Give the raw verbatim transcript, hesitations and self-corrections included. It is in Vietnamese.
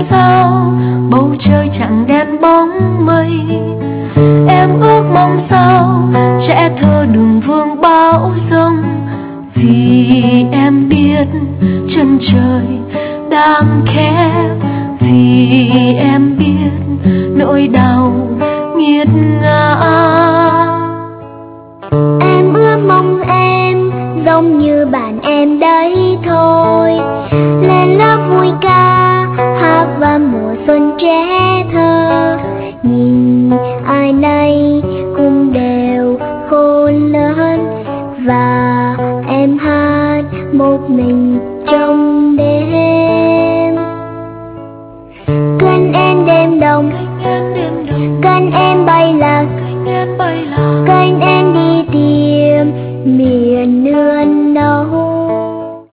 sao bầu trời chẳng đèn bóng mây. Em ước mong sao trẻ thơ đừng vương bão giông, vì em biết chân trời đang khẽ